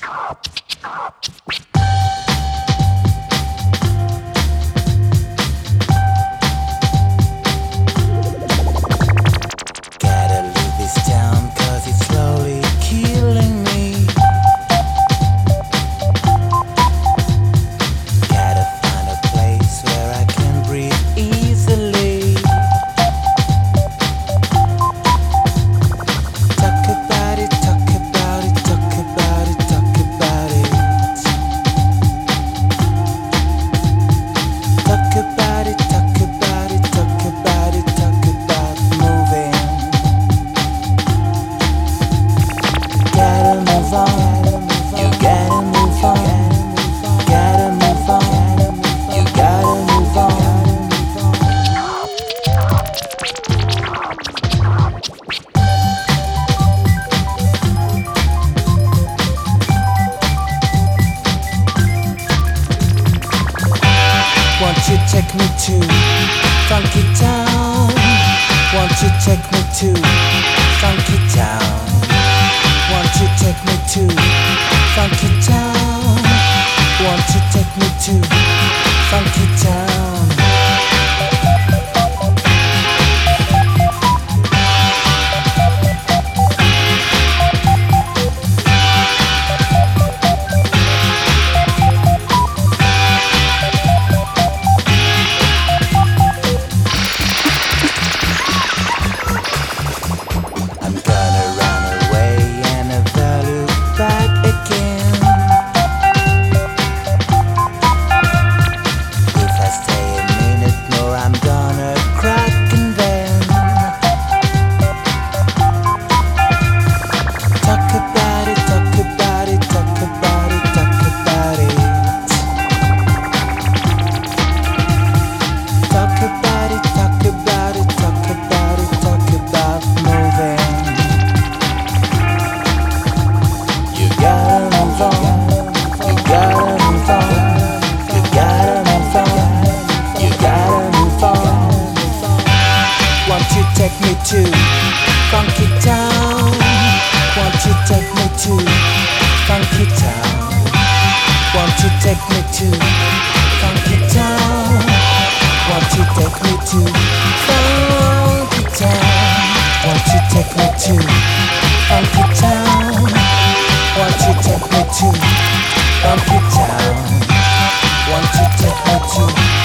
Gotta leave this town 'cause it's slowly killing me. Gotta find a place where I can breathe easily. Talk about it, talk about it, talk about it, talk about it. Talk about it, talk about it, talk about it, talk about moving. Gotta move on, you gotta move on, gotta move on, you gotta move on. Won't you take me to Funky Town? Won't you take me to Funky Town? Won't you take me to Funky Town? Won't you take me to Funky Town? I'm gonna run away and never look back again. If I stay a minute more, I'm gonna crack and then talk about it, talk about it, talk about it, talk about it. Talk about it, talk about it, talk about it, talk about moving. You gotta move on, you gotta move on, you gotta move on, you gotta move on. Won't you take me to Funky Town? Won't you take me to Funky Town? Won't you take me to Funky Town? Won't you take me to Funky Town? Won't you take me to Funky Town? Won't you take me to Funky Town? Won't you take me to